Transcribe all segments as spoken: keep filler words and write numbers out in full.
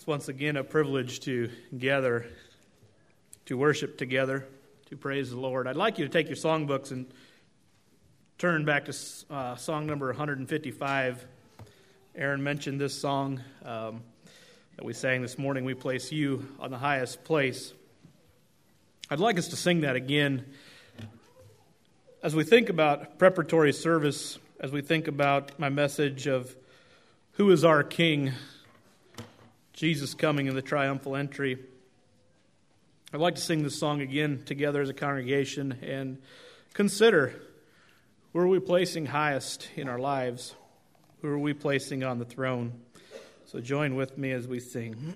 once again a privilege to gather, to worship together, to praise the Lord. I'd like you to take your songbooks and turn back to uh, song number one fifty-five. Aaron mentioned this song um, that we sang this morning, "We Place You on the Highest Place." I'd like us to sing that again as we think about preparatory service, as we think about my message of who is our King, Jesus coming in the triumphal entry. I'd like to sing this song again together as a congregation and consider, who are we placing highest in our lives? Who are we placing on the throne? So join with me as we sing.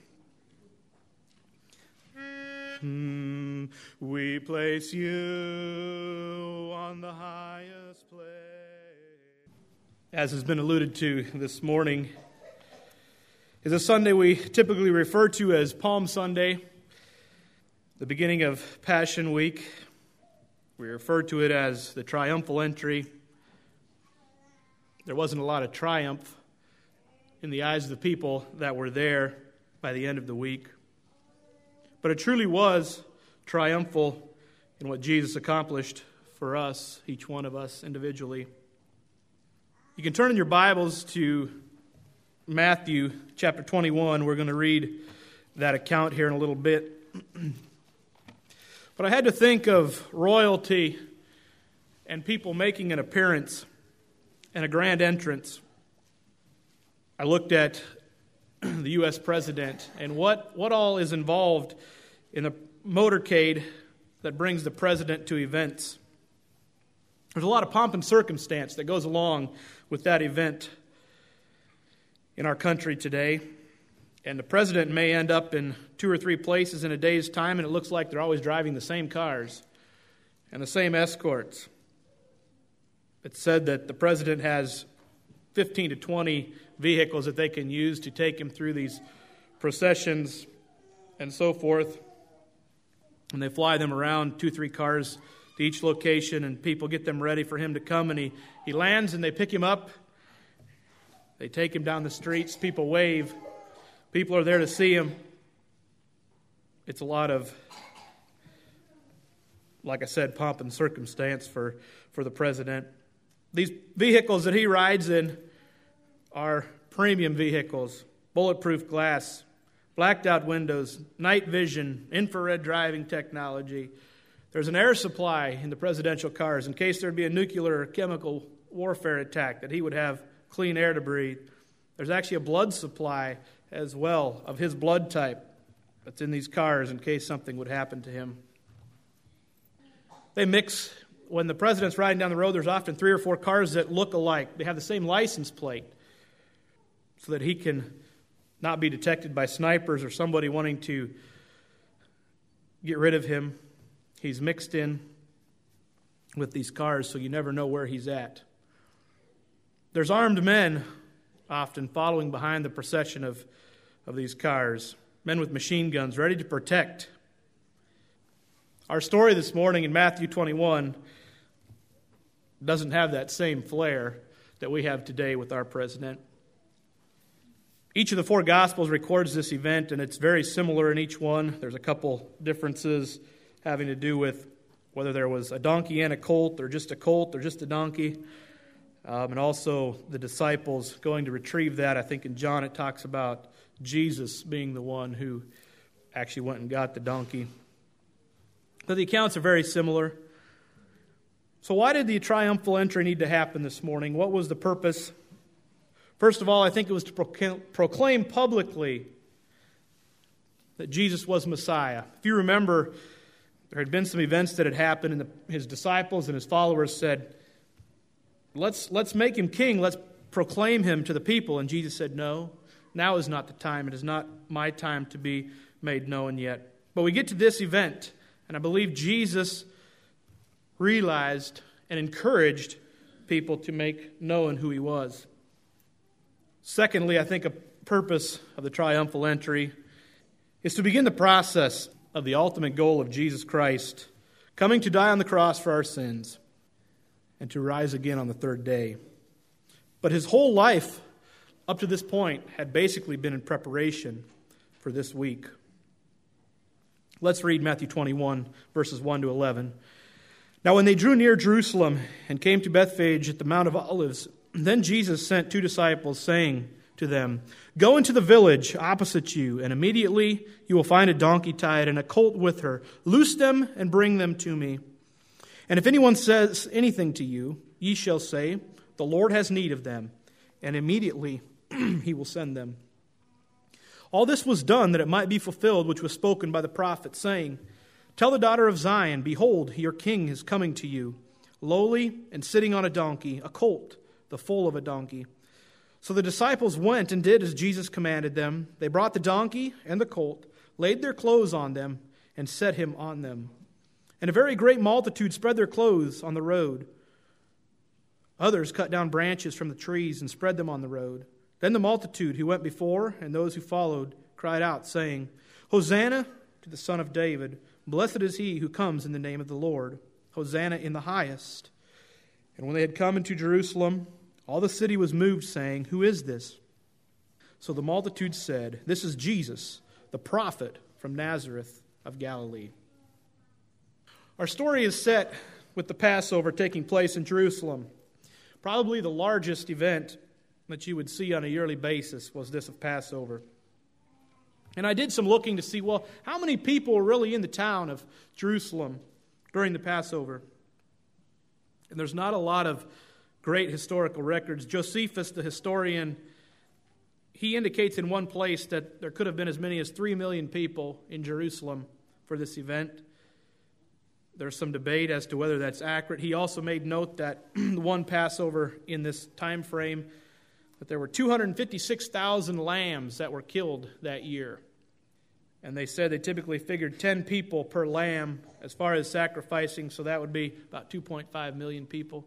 Hmm, we place you on the highest place. As has been alluded to this morning, is a Sunday we typically refer to as Palm Sunday, the beginning of Passion Week. We refer to it as the triumphal entry. There wasn't a lot of triumph in the eyes of the people that were there by the end of the week. But it truly was triumphal in what Jesus accomplished for us, each one of us individually. You can turn in your Bibles to Matthew chapter twenty-one. We're going to read that account here in a little bit. But I had to think of royalty and people making an appearance and a grand entrance. I looked at the U S president and what, what all is involved in the motorcade that brings the president to events. There's a lot of pomp and circumstance that goes along with that event in our country today. And the president may end up in two or three places in a day's time, and it looks like they're always driving the same cars and the same escorts. It's said that the president has fifteen to twenty vehicles that they can use to take him through these processions and so forth. And they fly them around, two, three cars to each location, and people get them ready for him to come. And he, he lands, and they pick him up. They take him down the streets. People wave. People are there to see him. It's a lot of, like I said, pomp and circumstance for, for the president. These vehicles that he rides in are premium vehicles, bulletproof glass, blacked out windows, night vision, infrared driving technology. There's an air supply in the presidential cars in case there'd be a nuclear or chemical warfare attack, that he would have clean air to breathe. There's actually a blood supply as well of his blood type that's in these cars in case something would happen to him. They mix. When the president's riding down the road, there's often three or four cars that look alike. They have the same license plate so that he can not be detected by snipers or somebody wanting to get rid of him. He's mixed in with these cars, so you never know where he's at. There's armed men often following behind the procession of, of these cars, men with machine guns ready to protect. Our story this morning in Matthew twenty-one doesn't have that same flair that we have today with our president. Each of the four Gospels records this event, and it's very similar in each one. There's a couple differences having to do with whether there was a donkey and a colt, or just a colt, or just a donkey. Um, and also the disciples going to retrieve that. I think in John it talks about Jesus being the one who actually went and got the donkey. But the accounts are very similar. So why did the triumphal entry need to happen this morning? What was the purpose? First of all, I think it was to proclaim publicly that Jesus was Messiah. If you remember, there had been some events that had happened, and the, his disciples and his followers said, Let's let's make him king. Let's proclaim him to the people. And Jesus said, no, now is not the time. It is not my time to be made known yet. But we get to this event, and I believe Jesus realized and encouraged people to make known who he was. Secondly, I think a purpose of the triumphal entry is to begin the process of the ultimate goal of Jesus Christ coming to die on the cross for our sins and to rise again on the third day. But his whole life up to this point had basically been in preparation for this week. Let's read Matthew twenty-one, verses one to eleven. Now when they drew near Jerusalem and came to Bethphage at the Mount of Olives, then Jesus sent two disciples, saying to them, "Go into the village opposite you, and immediately you will find a donkey tied and a colt with her. Loose them and bring them to me. And if anyone says anything to you, ye shall say, the Lord has need of them, and immediately he will send them." All this was done that it might be fulfilled which was spoken by the prophet, saying, "Tell the daughter of Zion, behold, your king is coming to you, lowly and sitting on a donkey, a colt, the foal of a donkey." So the disciples went and did as Jesus commanded them. They brought the donkey and the colt, laid their clothes on them, and set him on them. And a very great multitude spread their clothes on the road. Others cut down branches from the trees and spread them on the road. Then the multitude who went before and those who followed cried out, saying, "Hosanna to the Son of David. Blessed is he who comes in the name of the Lord. Hosanna in the highest." And when they had come into Jerusalem, all the city was moved, saying, "Who is this?" So the multitude said, "This is Jesus, the prophet from Nazareth of Galilee." Our story is set with the Passover taking place in Jerusalem. Probably the largest event that you would see on a yearly basis was this of Passover. And I did some looking to see, well, how many people were really in the town of Jerusalem during the Passover? And there's not a lot of great historical records. Josephus, the historian, he indicates in one place that there could have been as many as three million people in Jerusalem for this event. There's some debate as to whether that's accurate. He also made note that the one Passover in this time frame, that there were two hundred fifty-six thousand lambs that were killed that year. And they said they typically figured ten people per lamb as far as sacrificing, so that would be about two point five million people.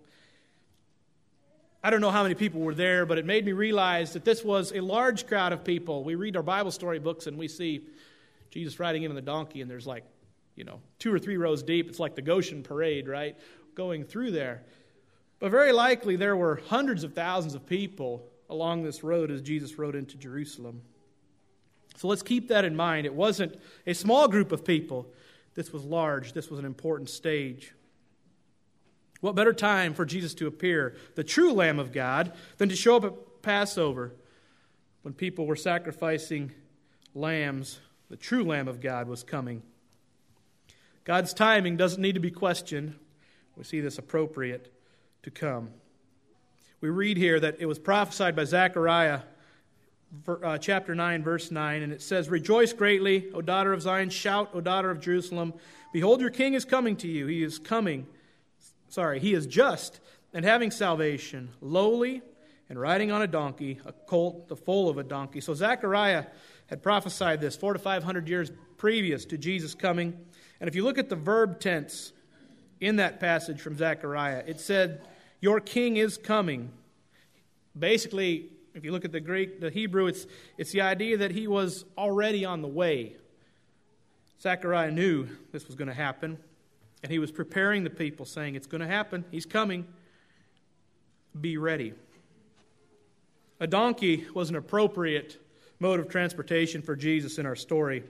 I don't know how many people were there, but it made me realize that this was a large crowd of people. We read our Bible story books and we see Jesus riding in on the donkey, and there's like, you know, two or three rows deep. It's like the Goshen parade, right, going through there. But very likely there were hundreds of thousands of people along this road as Jesus rode into Jerusalem. So let's keep that in mind. It wasn't a small group of people. This was large. This was an important stage. What better time for Jesus to appear, the true Lamb of God, than to show up at Passover when people were sacrificing lambs? The true Lamb of God was coming. God's timing doesn't need to be questioned. We see this appropriate to come. We read here that it was prophesied by Zechariah, uh, chapter nine, verse nine, and it says, "Rejoice greatly, O daughter of Zion, shout, O daughter of Jerusalem. Behold, your king is coming to you. He is coming, sorry, he is just and having salvation, lowly and riding on a donkey, a colt, the foal of a donkey." So Zechariah had prophesied this four to five hundred years previous to Jesus coming. And if you look at the verb tense in that passage from Zechariah, it said, "Your king is coming." Basically, if you look at the Greek, the Hebrew, it's, it's the idea that he was already on the way. Zechariah knew this was going to happen, and he was preparing the people, saying, it's going to happen. He's coming. Be ready. A donkey was an appropriate mode of transportation for Jesus in our story.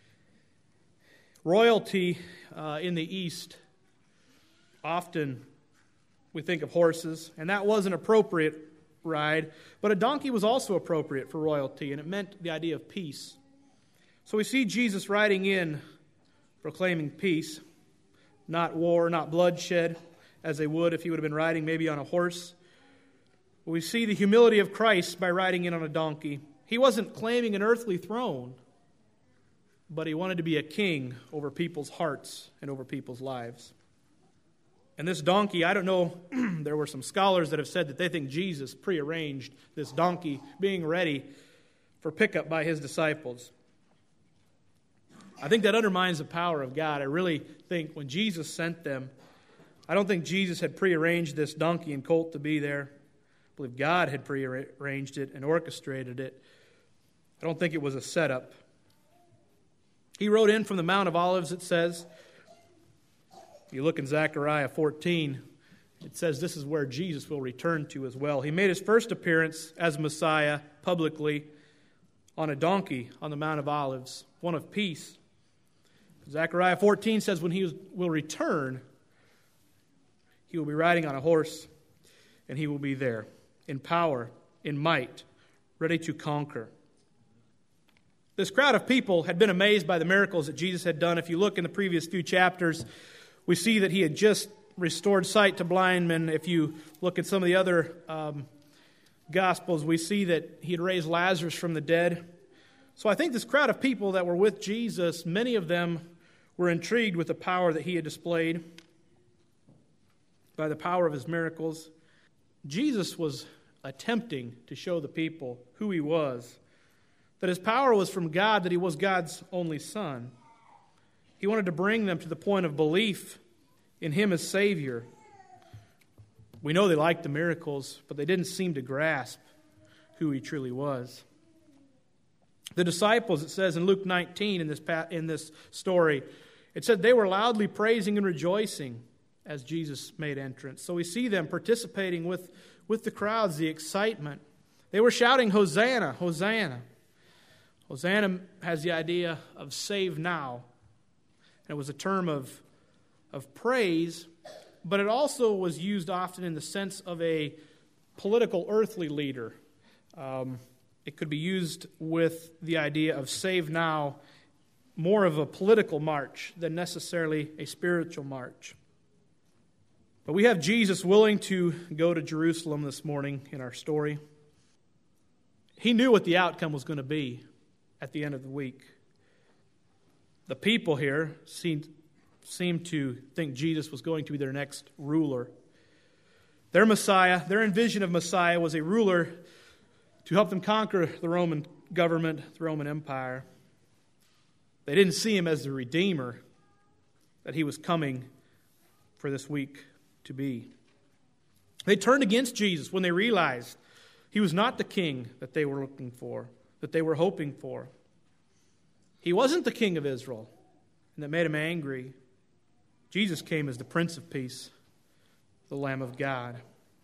Royalty uh, in the East, often we think of horses, and that was an appropriate ride, but a donkey was also appropriate for royalty, and it meant the idea of peace. So we see Jesus riding in, proclaiming peace, not war, not bloodshed, as they would if he would have been riding maybe on a horse. We see the humility of Christ by riding in on a donkey. He wasn't claiming an earthly throne, but he wanted to be a king over people's hearts and over people's lives. And this donkey, I don't know, there were some scholars that have said that they think Jesus prearranged this donkey being ready for pickup by his disciples. I think that undermines the power of God. I really think when Jesus sent them, I don't think Jesus had prearranged this donkey and colt to be there. I believe God had prearranged it and orchestrated it. I don't think it was a setup. He rode in from the Mount of Olives, it says. If you look in Zechariah fourteen, it says this is where Jesus will return to as well. He made his first appearance as Messiah publicly on a donkey on the Mount of Olives, one of peace. Zechariah fourteen says when he will return, he will be riding on a horse, and he will be there in power, in might, ready to conquer. This crowd of people had been amazed by the miracles that Jesus had done. If you look in the previous few chapters, we see that he had just restored sight to blind men. If you look at some of the other um, Gospels, we see that he had raised Lazarus from the dead. So I think this crowd of people that were with Jesus, many of them were intrigued with the power that he had displayed, by the power of his miracles. Jesus was attempting to show the people who he was, that his power was from God, that he was God's only Son. He wanted to bring them to the point of belief in him as Savior. We know they liked the miracles, but they didn't seem to grasp who he truly was. The disciples, it says in Luke nineteen in this in this story, it said they were loudly praising and rejoicing as Jesus made entrance. So we see them participating with, with the crowds, the excitement. They were shouting, "Hosanna, Hosanna." Hosanna has the idea of save now. And it was a term of, of praise, but it also was used often in the sense of a political earthly leader. Um, it could be used with the idea of save now, more of a political march than necessarily a spiritual march. But we have Jesus willing to go to Jerusalem this morning in our story. He knew what the outcome was going to be at the end of the week. The people here seemed, seemed to think Jesus was going to be their next ruler. Their Messiah, their envision of Messiah was a ruler to help them conquer the Roman government, the Roman Empire. They didn't see him as the Redeemer that he was coming for this week to be. They turned against Jesus when they realized he was not the king that they were looking for, that they were hoping for. He wasn't the king of Israel, and that made him angry. Jesus came as the Prince of Peace, the Lamb of God.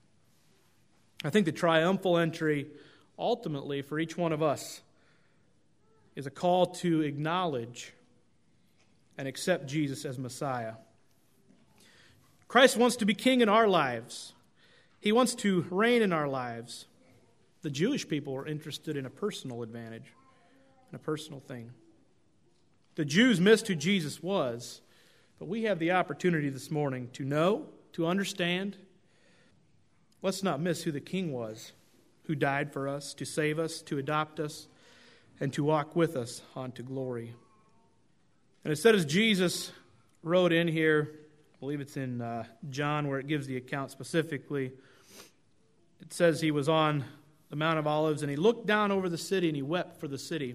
I think the triumphal entry, ultimately, for each one of us, is a call to acknowledge and accept Jesus as Messiah. Christ wants to be king in our lives. He wants to reign in our lives. The Jewish people were interested in a personal advantage, in a personal thing. The Jews missed who Jesus was, but we have the opportunity this morning to know, to understand. Let's not miss who the King was, who died for us, to save us, to adopt us, and to walk with us on to glory. And it said as Jesus wrote in here, I believe it's in uh, John where it gives the account specifically, it says he was on the Mount of Olives and he looked down over the city and he wept for the city.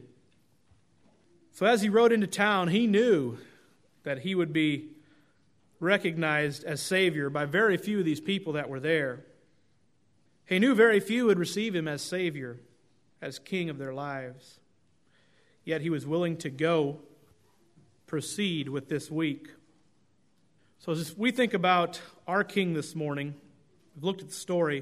So as he rode into town, he knew that he would be recognized as Savior by very few of these people that were there. He knew very few would receive him as Savior, as King of their lives. Yet he was willing to go, proceed with this week. So as we think about our King this morning, we've looked at the story.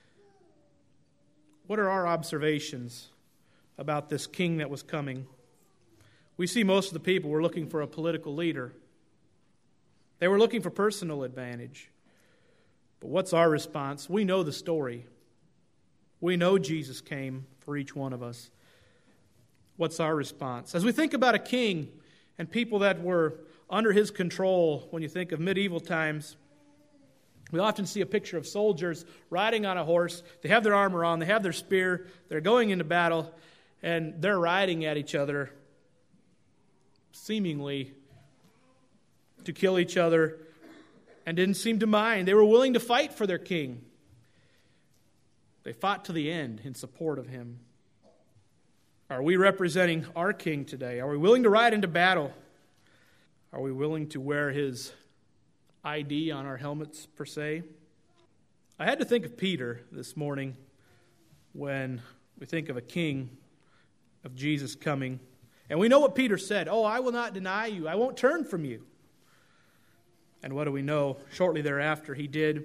What are our observations about this King that was coming? We see most of the people were looking for a political leader. They were looking for personal advantage. But what's our response? We know the story. We know Jesus came for each one of us. What's our response? As we think about a king and people that were under his control, when you think of medieval times, we often see a picture of soldiers riding on a horse. They have their armor on, they have their spear, they're going into battle, and they're riding at each other, seemingly to kill each other, and didn't seem to mind. They were willing to fight for their king. They fought to the end in support of him. Are we representing our king today? Are we willing to ride into battle? Are we willing to wear his I D on our helmets, per se? I had to think of Peter this morning when we think of a king, of Jesus coming. And we know what Peter said. Oh, I will not deny you. I won't turn from you. And what do we know? Shortly thereafter, he did.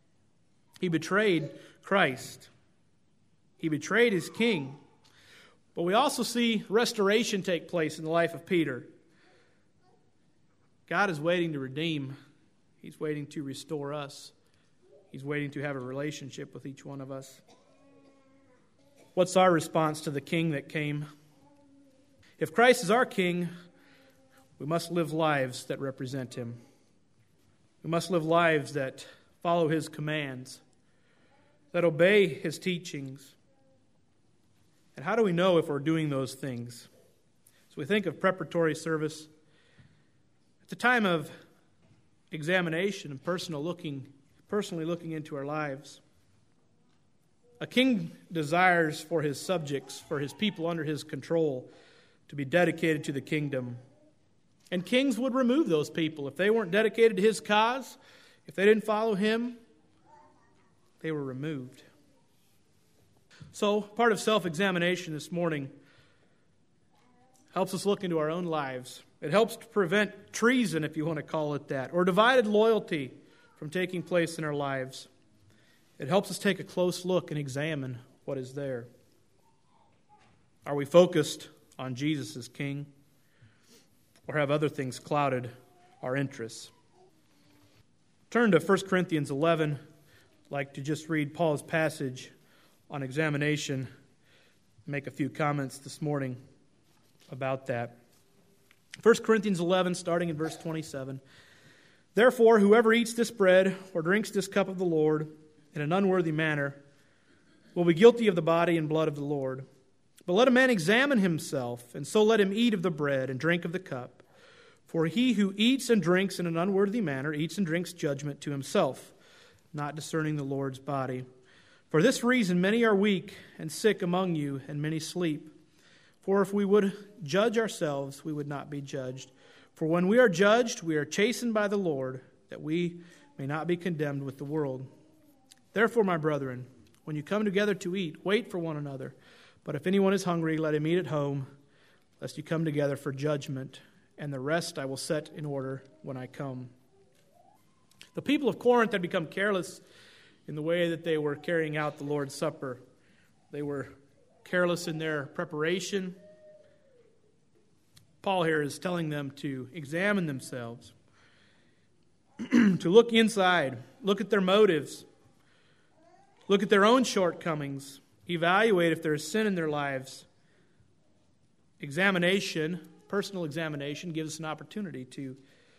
He betrayed Christ. He betrayed his king. But we also see restoration take place in the life of Peter. God is waiting to redeem. He's waiting to restore us. He's waiting to have a relationship with each one of us. What's our response to the King that came? If Christ is our King, we must live lives that represent Him. We must live lives that follow His commands, that obey His teachings. And how do we know if we're doing those things? So we think of preparatory service. At the time of examination and personal looking, personally looking into our lives, a king desires for his subjects, for his people under his control, to be dedicated to the kingdom. And kings would remove those people. If they weren't dedicated to his cause, if they didn't follow him, they were removed. So, part of self-examination this morning helps us look into our own lives. It helps to prevent treason, if you want to call it that, or divided loyalty from taking place in our lives. It helps us take a close look and examine what is there. Are we focused on Jesus as King? Or have other things clouded our interests? Turn to First Corinthians eleven. I'd like to just read Paul's passage on examination, make a few comments this morning about that. First Corinthians eleven, starting in verse twenty-seven. Therefore, whoever eats this bread or drinks this cup of the Lord in an unworthy manner will be guilty of the body and blood of the Lord. But let a man examine himself, and so let him eat of the bread and drink of the cup. For he who eats and drinks in an unworthy manner eats and drinks judgment to himself, not discerning the Lord's body. For this reason many are weak and sick among you, and many sleep. For if we would judge ourselves, we would not be judged. For when we are judged, we are chastened by the Lord, that we may not be condemned with the world. Therefore, my brethren, when you come together to eat, wait for one another. But if anyone is hungry, let him eat at home, lest you come together for judgment. And the rest I will set in order when I come. The people of Corinth had become careless in the way that they were carrying out the Lord's Supper. They were careless in their preparation. Paul here is telling them to examine themselves, to look inside, look at their motives, look at their own shortcomings, evaluate if there is sin in their lives. Examination, personal examination, gives us an opportunity to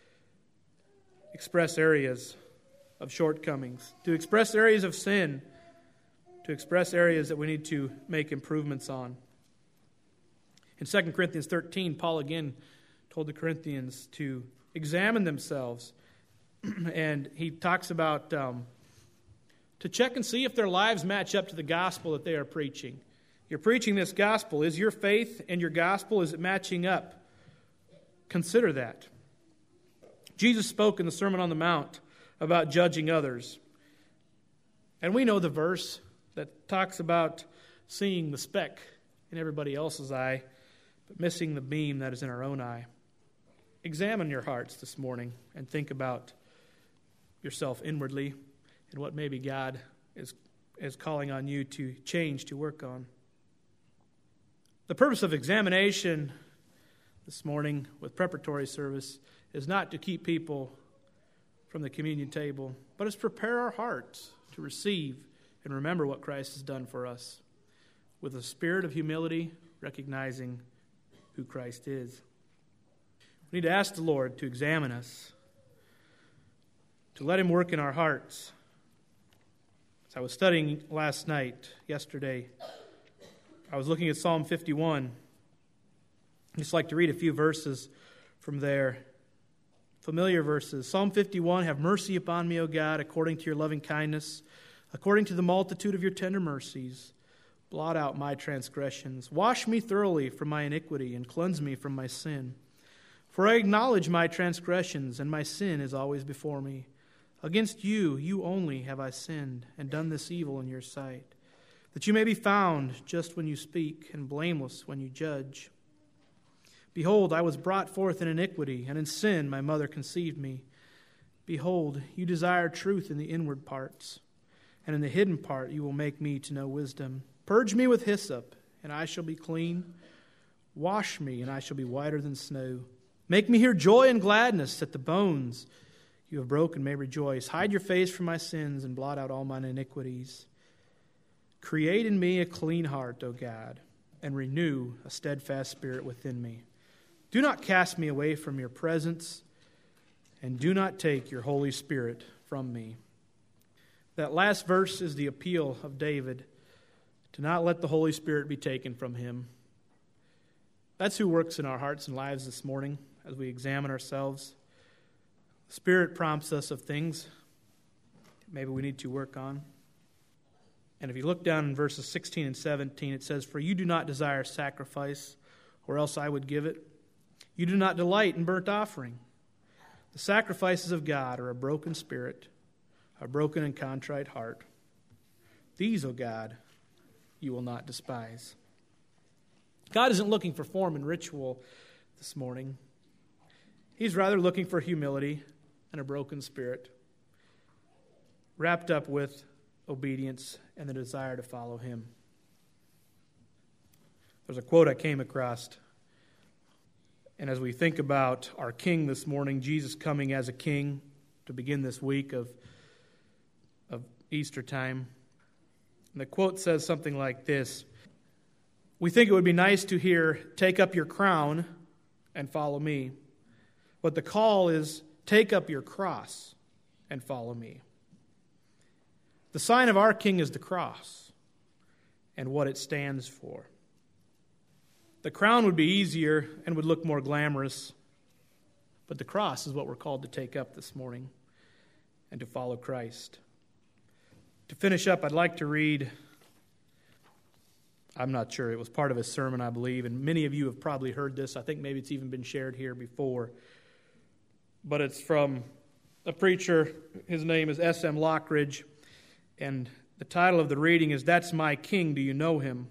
express areas of shortcomings, to express areas of sin, to express areas that we need to make improvements on. In Second Corinthians thirteen, Paul again told the Corinthians to examine themselves. And he talks about um, to check and see if their lives match up to the gospel that they are preaching. You're preaching this gospel. Is your faith and your gospel, is it matching up? Consider that. Jesus spoke in the Sermon on the Mount about judging others. And we know the verse that talks about seeing the speck in everybody else's eye, but missing the beam that is in our own eye. Examine your hearts this morning and think about yourself inwardly and what maybe God is, is calling on you to change, to work on. The purpose of examination this morning with preparatory service is not to keep people from the communion table, but it's prepare our hearts to receive and remember what Christ has done for us with a spirit of humility, recognizing who Christ is. We need to ask the Lord to examine us, to let Him work in our hearts. As I was studying last night, yesterday, I was looking at Psalm fifty-one. I'd just like to read a few verses from there. Familiar verses. Psalm fifty-one, have mercy upon me, O God, according to your loving kindness, according to the multitude of your tender mercies. Blot out my transgressions. Wash me thoroughly from my iniquity and cleanse me from my sin. For I acknowledge my transgressions, and my sin is always before me. Against you, you only have I sinned, and done this evil in your sight, that you may be found just when you speak, and blameless when you judge. Behold, I was brought forth in iniquity, and in sin my mother conceived me. Behold, you desire truth in the inward parts, and in the hidden part you will make me to know wisdom. Purge me with hyssop, and I shall be clean. Wash me, and I shall be whiter than snow. Make me hear joy and gladness, that the bones you have broken may rejoice. Hide your face from my sins, and blot out all mine iniquities. Create in me a clean heart, O God, and renew a steadfast spirit within me. Do not cast me away from your presence, and do not take your Holy Spirit from me. That last verse is the appeal of David to not let the Holy Spirit be taken from him. That's who works in our hearts and lives this morning as we examine ourselves. The Spirit prompts us of things maybe we need to work on. And if you look down in verses sixteen and seventeen, it says, "For you do not desire sacrifice, or else I would give it. You do not delight in burnt offering. The sacrifices of God are a broken spirit, a broken and contrite heart. These, O God, you will not despise." God isn't looking for form and ritual this morning. He's rather looking for humility and a broken spirit, wrapped up with obedience and the desire to follow Him. There's a quote I came across, and as we think about our King this morning, Jesus coming as a King to begin this week of, of Easter time, and the quote says something like this: "We think it would be nice to hear, 'Take up your crown and follow me.' But the call is, 'Take up your cross and follow me.'" The sign of our King is the cross and what it stands for. The crown would be easier and would look more glamorous, but the cross is what we're called to take up this morning and to follow Christ. To finish up, I'd like to read, I'm not sure, it was part of a sermon, I believe, and many of you have probably heard this. I think maybe it's even been shared here before. But it's from a preacher. His name is S M Lockridge, and the title of the reading is, "That's My King, Do You Know Him?"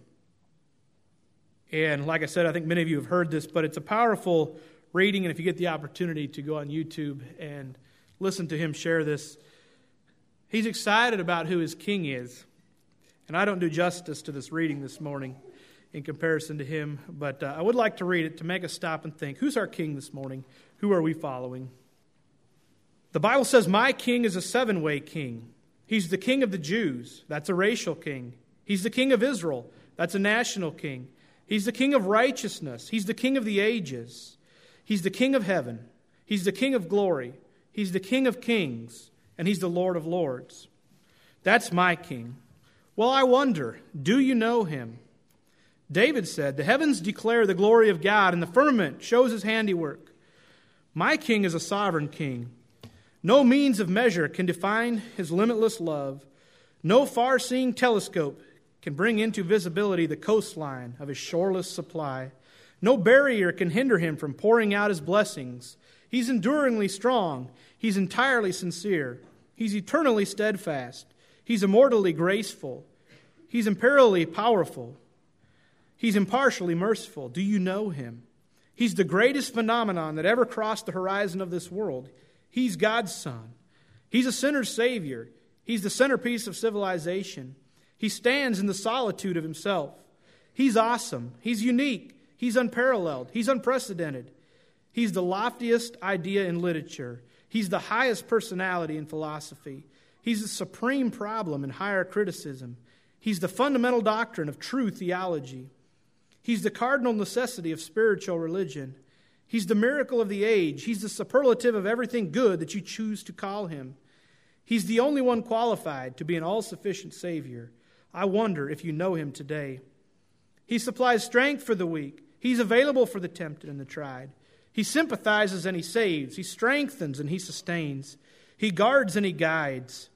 And like I said, I think many of you have heard this, but it's a powerful reading, and if you get the opportunity to go on YouTube and listen to him share this, he's excited about who his King is. And I don't do justice to this reading this morning in comparison to him, but uh, I would like to read it to make us stop and think, who's our King this morning? Who are we following? The Bible says, "My King is a seven-way king. He's the King of the Jews." That's a racial king. He's the King of Israel. That's a national king. He's the King of righteousness. He's the King of the ages. He's the King of heaven. He's the King of glory. He's the King of kings. And He's the Lord of lords. That's my King. Well, I wonder, do you know Him? David said, "The heavens declare the glory of God, and the firmament shows His handiwork." My King is a sovereign King. No means of measure can define His limitless love. No far-seeing telescope can bring into visibility the coastline of His shoreless supply. No barrier can hinder Him from pouring out His blessings. He's enduringly strong. He's entirely sincere. He's eternally steadfast. He's immortally graceful. He's imperially powerful. He's impartially merciful. Do you know Him? He's the greatest phenomenon that ever crossed the horizon of this world. He's God's Son. He's a sinner's Savior. He's the centerpiece of civilization. He stands in the solitude of Himself. He's awesome. He's unique. He's unparalleled. He's unprecedented. He's the loftiest idea in literature. He's the highest personality in philosophy. He's the supreme problem in higher criticism. He's the fundamental doctrine of true theology. He's the cardinal necessity of spiritual religion. He's the miracle of the age. He's the superlative of everything good that you choose to call Him. He's the only one qualified to be an all-sufficient Savior. I wonder if you know Him today. He supplies strength for the weak. He's available for the tempted and the tried. He sympathizes and He saves. He strengthens and He sustains. He guards and He guides.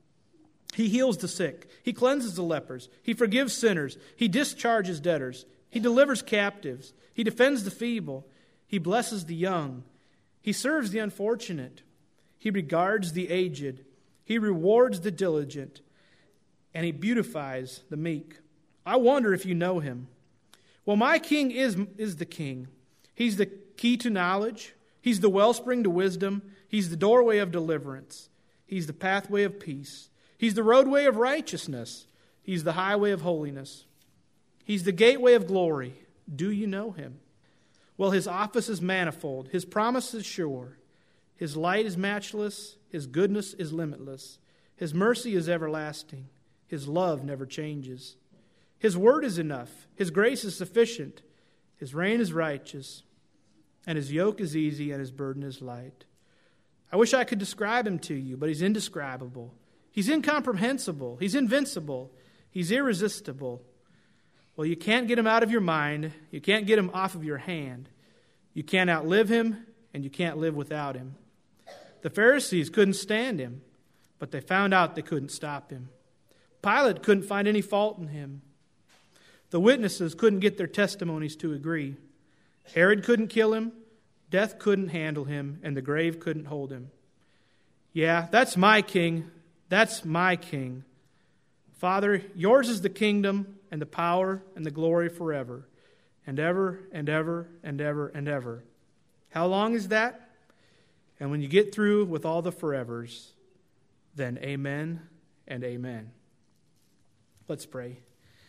He heals the sick. He cleanses the lepers. He forgives sinners. He discharges debtors. He delivers captives. He defends the feeble. He blesses the young. He serves the unfortunate. He regards the aged. He rewards the diligent. And He beautifies the meek. I wonder if you know Him. Well, my King is, is the King. He's the key to knowledge. He's the wellspring to wisdom. He's the doorway of deliverance. He's the pathway of peace. He's the roadway of righteousness. He's the highway of holiness. He's the gateway of glory. Do you know him? Well, his office is manifold. His promise is sure. His light is matchless. His goodness is limitless. His mercy is everlasting. His love never changes. His word is enough. His grace is sufficient. His reign is righteous. And his yoke is easy and his burden is light. I wish I could describe him to you, but he's indescribable. He's incomprehensible. He's invincible. He's irresistible. Well, you can't get him out of your mind. You can't get him off of your hand. You can't outlive him, and you can't live without him. The Pharisees couldn't stand him, but they found out they couldn't stop him. Pilate couldn't find any fault in him. The witnesses couldn't get their testimonies to agree. Herod couldn't kill him, death couldn't handle him, and the grave couldn't hold him. Yeah, that's my king. That's my king. Father, yours is the kingdom and the power and the glory forever, and ever and ever and ever and ever. How long is that? And when you get through with all the forevers, then amen and amen. Let's pray.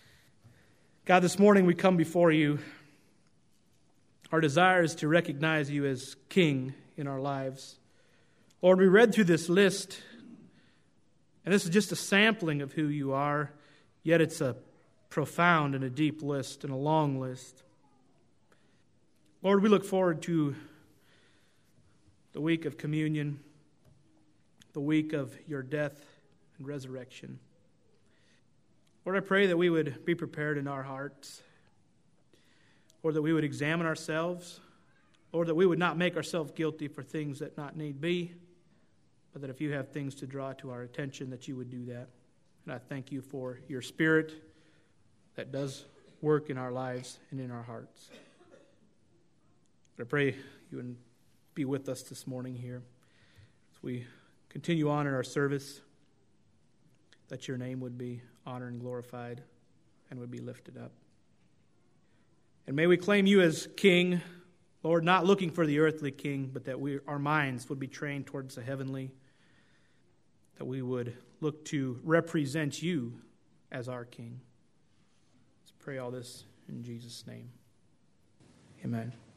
God, this morning we come before you. Our desire is to recognize you as King in our lives. Lord, we read through this list, and this is just a sampling of who you are, yet it's a profound and a deep list and a long list. Lord, we look forward to the week of communion, the week of your death and resurrection. Lord, I pray that we would be prepared in our hearts, or that we would examine ourselves, or that we would not make ourselves guilty for things that not need be, but that if you have things to draw to our attention, that you would do that. And I thank you for your Spirit that does work in our lives and in our hearts. I pray you would be with us this morning here as we continue on in our service, that your name would be honored and glorified and would be lifted up. And may we claim you as King, Lord, not looking for the earthly king, but that we, our minds would be trained towards the heavenly, that we would look to represent you as our King. Let's pray all this in Jesus' name. Amen.